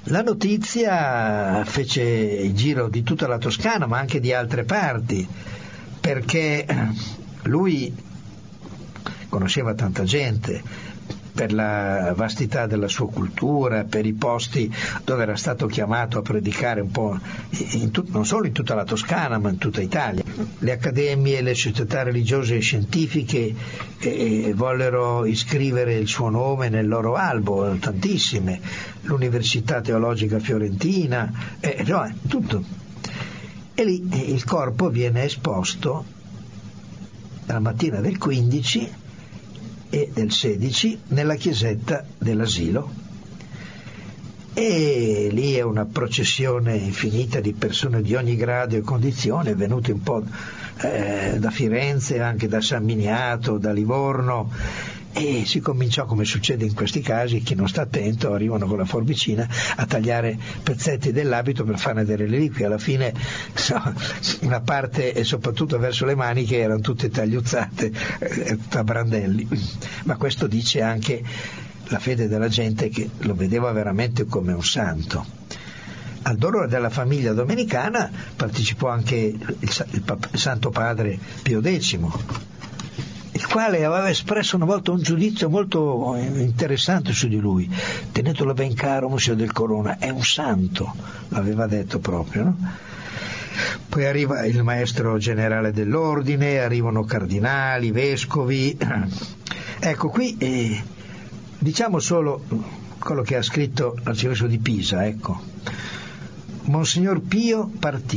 La notizia fece il giro di tutta la Toscana, ma anche di altre parti, perché lui conosceva tanta gente per la vastità della sua cultura, per i posti dove era stato chiamato a predicare un po' non solo in tutta la Toscana ma in tutta Italia. Le accademie, le società religiose e scientifiche vollero iscrivere il suo nome nel loro albo, tantissime, l'Università Teologica Fiorentina, tutto. E lì il corpo viene esposto la mattina del 15 e del 16 nella chiesetta dell'asilo, e lì è una processione infinita di persone di ogni grado e condizione, venute un po' da Firenze, anche da San Miniato, da Livorno, e si cominciò, come succede in questi casi, chi non sta attento arrivano con la forbicina a tagliare pezzetti dell'abito per farne delle reliquie. Alla fine una parte, e soprattutto verso le maniche, erano tutte tagliuzzate a brandelli, ma questo dice anche la fede della gente, che lo vedeva veramente come un santo. Al dolore della famiglia domenicana partecipò anche il Santo Padre Pio X, il quale aveva espresso una volta un giudizio molto interessante su di lui. Tenetelo ben caro, Monsieur del Corona, è un santo, l'aveva detto proprio, no? Poi arriva il maestro generale dell'ordine, arrivano cardinali, vescovi. Ecco, qui diciamo solo quello che ha scritto l'arcivescovo di Pisa, ecco. Monsignor Pio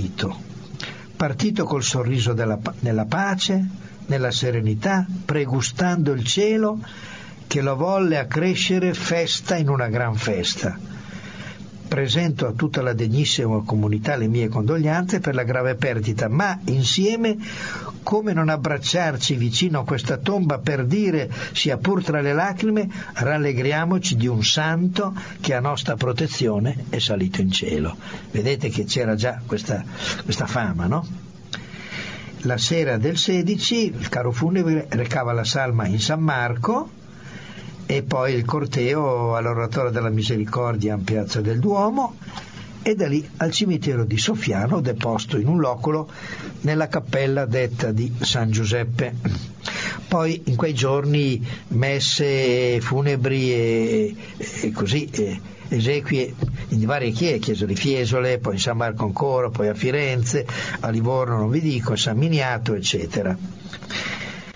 partito col sorriso nella pace, nella serenità, pregustando il cielo che lo volle accrescere festa in una gran festa. Presento a tutta la degnissima comunità le mie condoglianze per la grave perdita, ma insieme come non abbracciarci vicino a questa tomba per dire, sia pur tra le lacrime, rallegriamoci di un santo che a nostra protezione è salito in cielo. Vedete che c'era già questa fama, no? La sera del 16 il carro funebre recava la salma in San Marco e poi il corteo all'Oratorio della Misericordia in Piazza del Duomo, e da lì al cimitero di Soffiano, deposto in un loculo nella cappella detta di San Giuseppe. Poi in quei giorni messe funebri e così esequie in varie chiese di Fiesole, poi in San Marco ancora, poi a Firenze, a Livorno non vi dico, a San Miniato, eccetera.